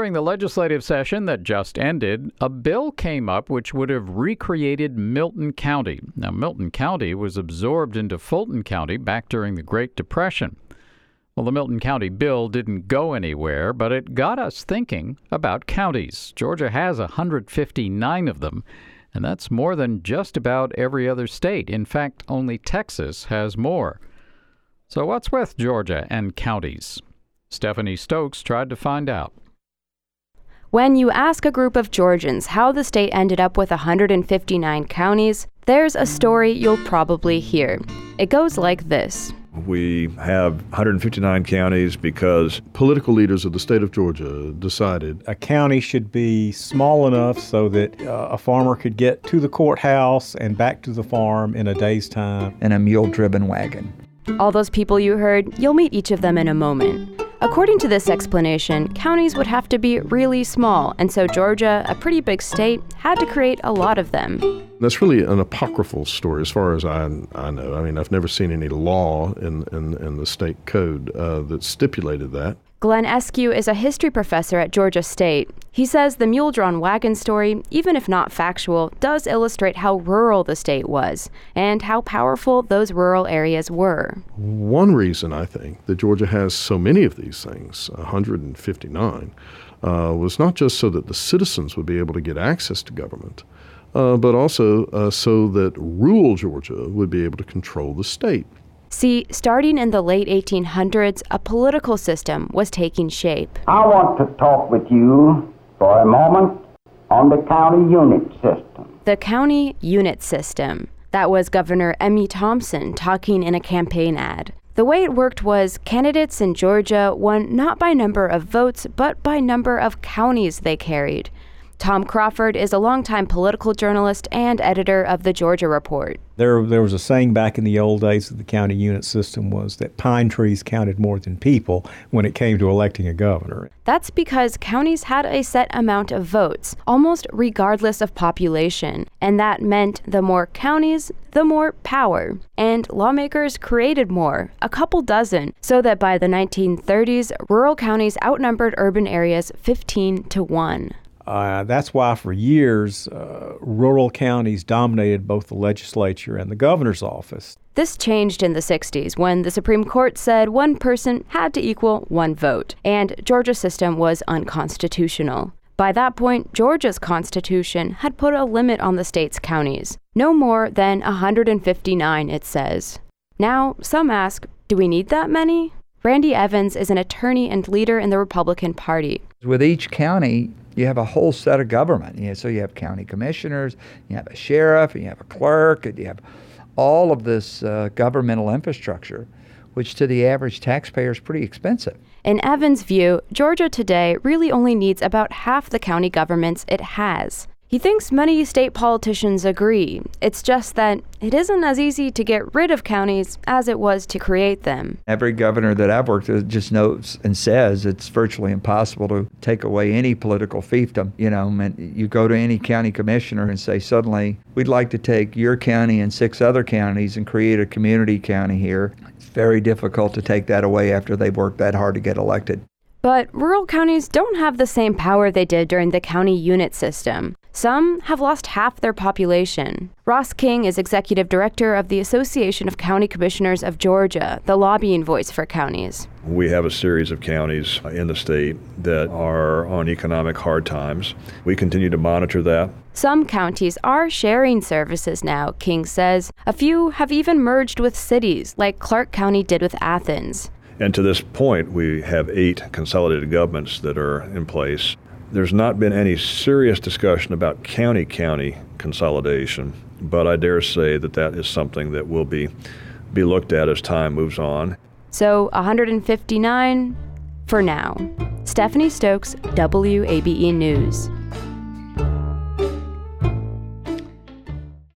During the legislative session that just ended, a bill came up which would have recreated Milton County. Now, Milton County was absorbed into Fulton County back during the Great Depression. Well, the Milton County bill didn't go anywhere, but it got us thinking about counties. Georgia has 159 of them, and that's more than just about every other state. In fact, only Texas has more. So what's with Georgia and counties? Stephanie Stokes tried to find out. When you ask a group of Georgians how the state ended up with 159 counties, there's a story you'll probably hear. It goes like this. We have 159 counties because political leaders of the state of Georgia decided a county should be small enough so that a farmer could get to the courthouse and back to the farm in a day's time. In a mule-driven wagon. All those people you heard, you'll meet each of them in a moment. According to this explanation, counties would have to be really small, and so Georgia, a pretty big state, had to create a lot of them. That's really an apocryphal story as far as I know. I mean, I've never seen any law in the state code that stipulated that. Glenn Eskew is a history professor at Georgia State. He says the mule-drawn wagon story, even if not factual, does illustrate how rural the state was and how powerful those rural areas were. One reason, I think, that Georgia has so many of these things, 159, was not just so that the citizens would be able to get access to government, but also so that rural Georgia would be able to control the state. See, starting in the late 1800s, a political system was taking shape. I want to talk with you for a moment on the county unit system. The county unit system. That was Governor Emmy Thompson talking in a campaign ad. The way it worked was candidates in Georgia won not by number of votes, but by number of counties they carried. Tom Crawford is a longtime political journalist and editor of the Georgia Report. There was a saying back in the old days of the county unit system was that pine trees counted more than people when it came to electing a governor. That's because counties had a set amount of votes, almost regardless of population. And that meant the more counties, the more power. And lawmakers created more, a couple dozen, so that by the 1930s, rural counties outnumbered urban areas 15-1. That's why for years, rural counties dominated both the legislature and the governor's office. This changed in the 60s when the Supreme Court said one person had to equal one vote, and Georgia's system was unconstitutional. By that point, Georgia's constitution had put a limit on the state's counties. No more than 159, it says. Now, some ask, do we need that many? Randy Evans is an attorney and leader in the Republican Party. With each county, you have a whole set of government. So you have county commissioners, you have a sheriff, and you have a clerk, and you have all of this governmental infrastructure, which to the average taxpayer is pretty expensive. In Evans' view, Georgia today really only needs about half the county governments it has. He thinks many state politicians agree. It's just that it isn't as easy to get rid of counties as it was to create them. Every governor that I've worked with just knows and says it's virtually impossible to take away any political fiefdom. And you go to any county commissioner and say, suddenly, we'd like to take your county and 6 other counties and create a community county here. It's very difficult to take that away after they've worked that hard to get elected. But rural counties don't have the same power they did during the county unit system. Some have lost half their population. Ross King is executive director of the Association of County Commissioners of Georgia, the lobbying voice for counties. We have a series of counties in the state that are on economic hard times. We continue to monitor that. Some counties are sharing services now, King says. A few have even merged with cities, like Clark County did with Athens. And to this point, we have 8 consolidated governments that are in place. There's not been any serious discussion about county consolidation, but I dare say that is something that will be looked at as time moves on. So 159 for now. Stephanie Stokes, WABE News.